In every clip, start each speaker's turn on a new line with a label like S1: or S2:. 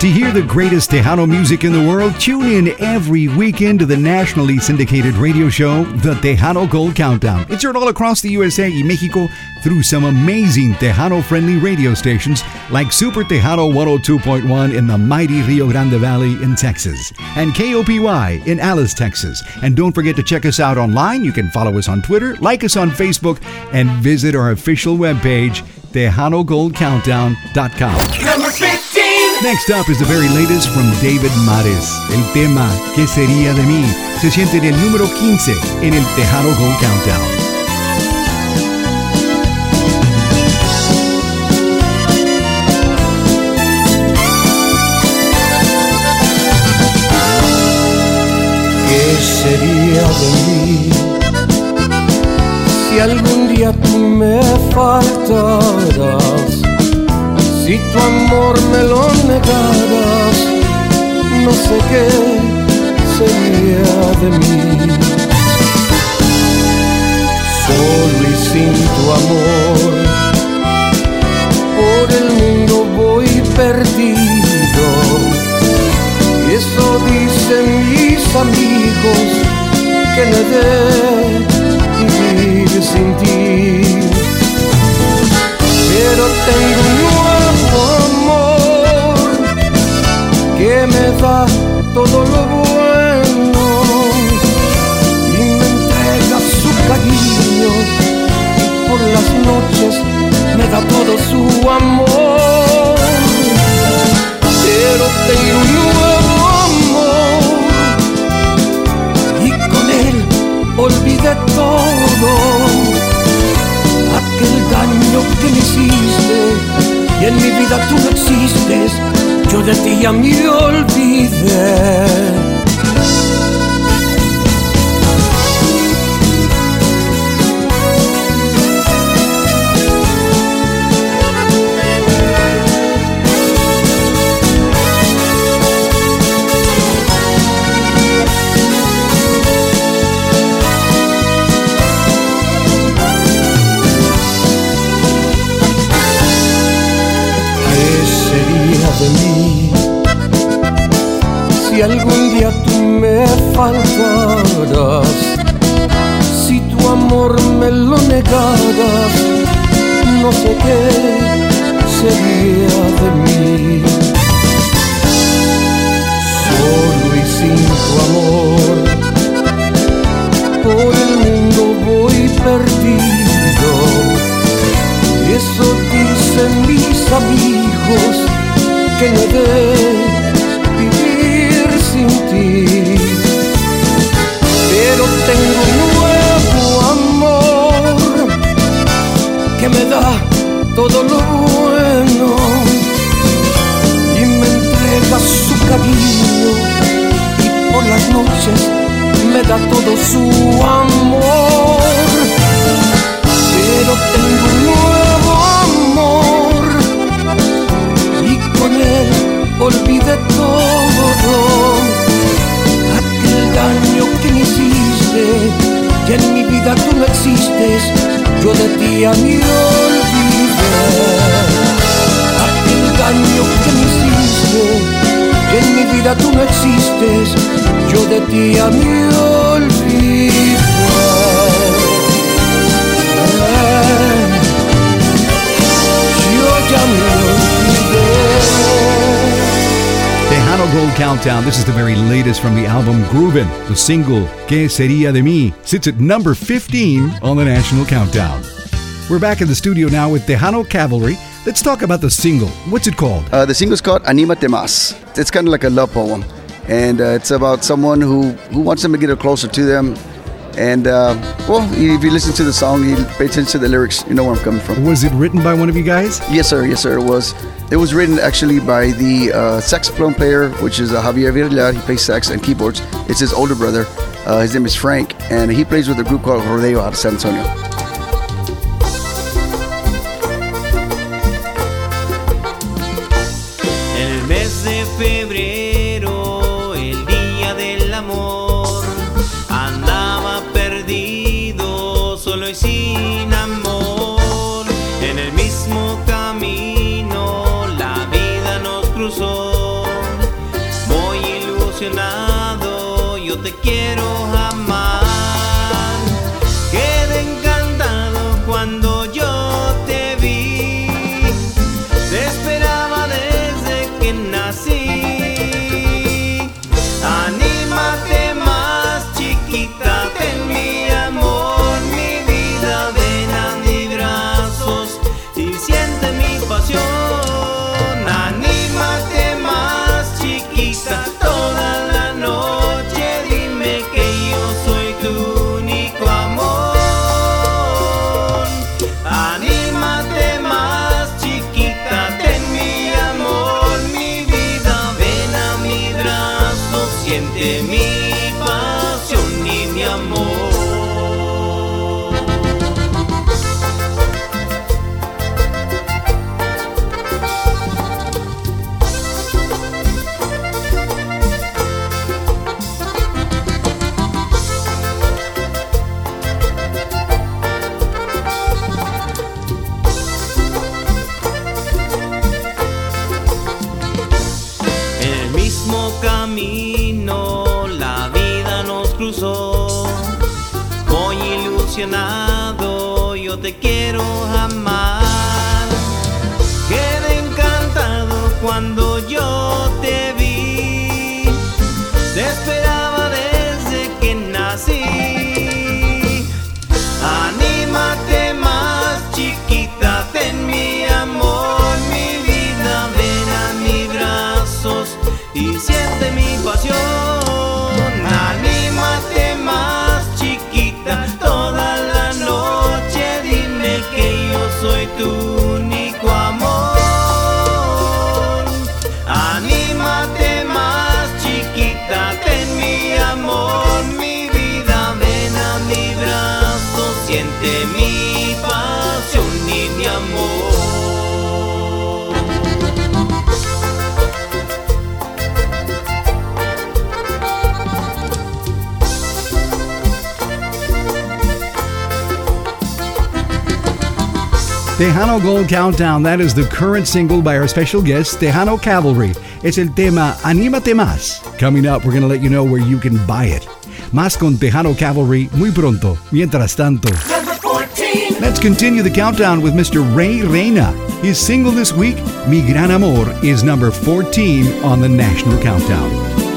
S1: To hear the greatest Tejano music in the world, tune in every weekend to the nationally syndicated radio show, The Tejano Gold Countdown. It's heard all across the USA and Mexico through some amazing Tejano-friendly radio stations like Super Tejano 102.1 in the mighty Rio Grande Valley in Texas and KOPY in Alice, Texas. And don't forget to check us out online. You can follow us on Twitter, like us on Facebook, and visit our official webpage, TejanoGoldCountdown.com.
S2: Number 15.
S1: Next up is the very latest from David Mares. El tema ¿Qué sería de mí? Se siente en el número 15 en el Tejano Gold Countdown.
S3: ¿Qué sería de mí si algún día tú me faltaras? Si tu amor me lo negaras, no sé qué sería de mí. Solo y sin tu amor, por el mundo voy perdido. Y eso dicen mis amigos, que no he de vivir sin ti. Pero tengo un nuevo amor que me da todo lo bueno y me entrega su cariño y por las noches me da todo su amor. Pero tengo un nuevo amor y con él olvidé todo. Aquel daño que me hiciste y en mi vida tú no existes, yo de ti ya me olvidé. De mí, si algún día tú me faltaras, si tu amor me lo negaras, no sé qué sería de mí. Solo y sin tu amor, por el mundo voy perdido. Y eso dicen mis amigos, que no he de vivir sin ti. Pero tengo un nuevo amor que me da todo lo bueno y me entrega su cariño y por las noches me da todo su amor. Pero tengo un nuevo amor y con él olvidé todo. Aquel daño que me hiciste, que en mi vida tú no existes, yo de ti ya me olvidé. Aquel daño que me hiciste, que en mi vida tú no existes, yo de ti ya me olvidé. Yo ya me olvidé.
S1: Tejano Gold Countdown. This is the very latest from the album Groovin'. The single ¿Qué sería de mí? Sits at number 15 on the national countdown. We're back in the studio now with Tejano Cavalry. Let's talk about the single. What's it called?
S4: The single's called Anímate Más. It's kind of like a love poem. And it's about someone who wants them to get closer to them. And, well, if you listen to the song, you pay attention to the lyrics, you know where I'm coming from.
S1: Was it written by one of you guys?
S4: Yes, sir. Yes, sir. It was. It was written actually by the saxophone player, which is Javier Virla. He plays sax and keyboards. It's his older brother. His name is Frank, and he plays with a group called Rodeo out of San Antonio.
S5: El mes de febrero, el día del amor, andaba perdido, solo y sin amor. En el mismo camino la vida nos cruzó. apasionado, yo te quiero amar. Quedé encantado cuando yo te vi, te esperaba desde que nací. Anímate más, chiquita, ten mi amor, mi vida, ven a mis brazos y siente mi pasión. Anímate más, chiquita, toda la noche dime que yo soy tu único amor. Anímate más, chiquita, ten mi amor, mi vida, ven a mi brazo, siente mi pasión y mi amor.
S1: Tejano Gold Countdown, that is the current single by our special guest, Tejano Cavalry. It's el tema Anímate Más. Coming up, we're going to let you know where you can buy it. Más con Tejano Cavalry muy pronto. Mientras tanto, let's continue the countdown with Mr. Ray Reina. His single this week, Mi Gran Amor, is number 14 on the National Countdown.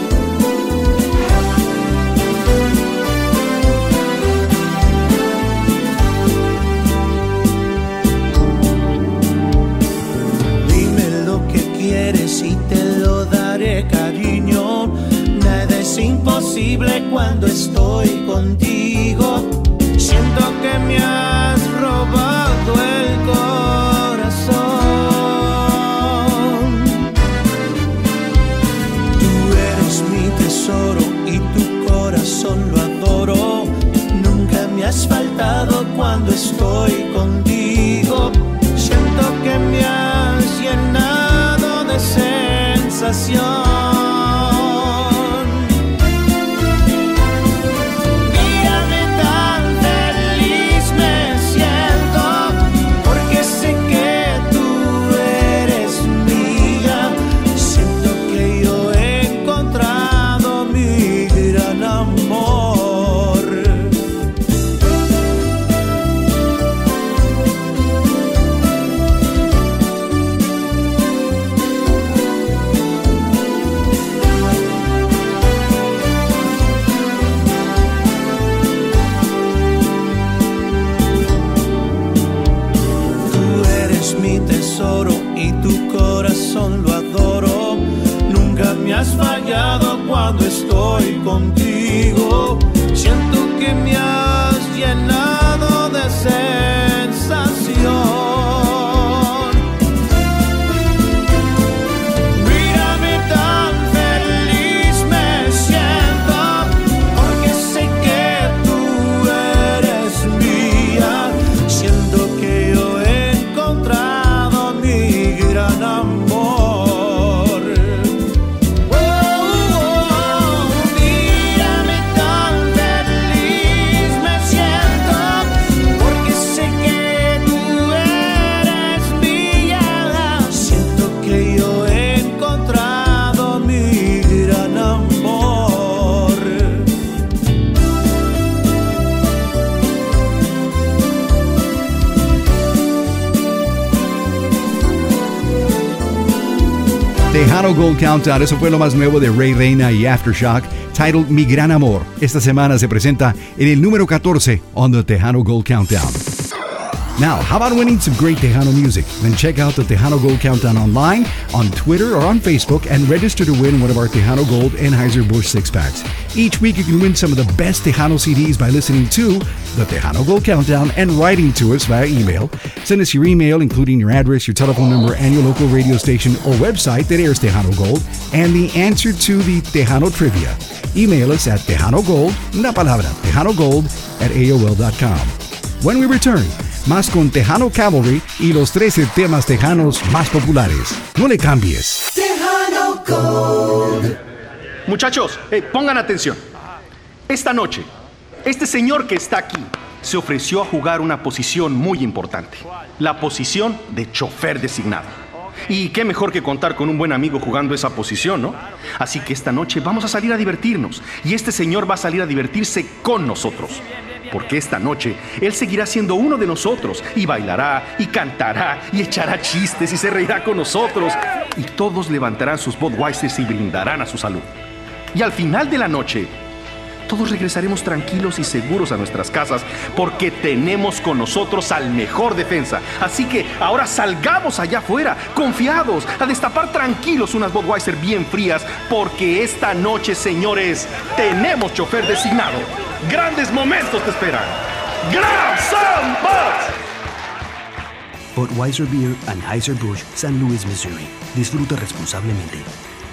S3: Imposible cuando estoy contigo. Siento que me has robado el corazón. Tú eres mi tesoro y tu corazón lo adoro. Nunca me has faltado cuando estoy contigo. Siento que me has llenado de sensación. Y tu corazón lo adoro. Nunca me has fallado cuando estoy contigo. Siento que me has llenado de sensación. Mírame tan feliz me siento, porque sé que tú eres mía. Siento que yo he encontrado gran amor. Mírame tan feliz me siento, porque sé que tú eres mía. Siento que yo he encontrado mi gran amor.
S1: Tejano Gold Countdown, eso fue lo más nuevo de Ray Reina y Aftershock, titled Mi Gran Amor. Esta semana se presenta en el número 14 on the Tejano Gold Countdown. Now, how about winning some great Tejano music? Then check out the Tejano Gold Countdown online, on Twitter or on Facebook, and register to win one of our Tejano Gold Anheuser-Busch 6-packs. Each week you can win some of the best Tejano CDs by listening to the Tejano Gold Countdown and writing to us via email. Send us your email, including your address, your telephone number, and your local radio station or website that airs Tejano Gold, and the answer to the Tejano Trivia. Email us at Tejano Gold, una palabra, tejanogold@aol.com. When we return, más con Tejano Cavalry y los 13 temas tejanos más populares. No le cambies.
S2: Tejano Gold.
S6: Muchachos, pongan atención. Esta noche, este señor que está aquí se ofreció a jugar una posición muy importante. La posición de chofer designado. Y qué mejor que contar con un buen amigo jugando esa posición, ¿no? Así que esta noche vamos a salir a divertirnos. Y este señor va a salir a divertirse con nosotros. porque esta noche Él seguirá siendo uno de nosotros y bailará y cantará y echará chistes y se reirá con nosotros y todos levantarán sus Budweisers y brindarán a su salud. Y al final de la noche, todos regresaremos tranquilos y seguros a nuestras casas porque tenemos con nosotros al mejor defensa. Así que ahora salgamos allá afuera, confiados, a destapar tranquilos unas Budweiser bien frías porque esta noche, señores, tenemos chofer designado. Grandes momentos te esperan. ¡Grab some Buds!
S7: Budweiser Beer, Anheuser-Busch, San Luis, Missouri. Disfruta responsablemente.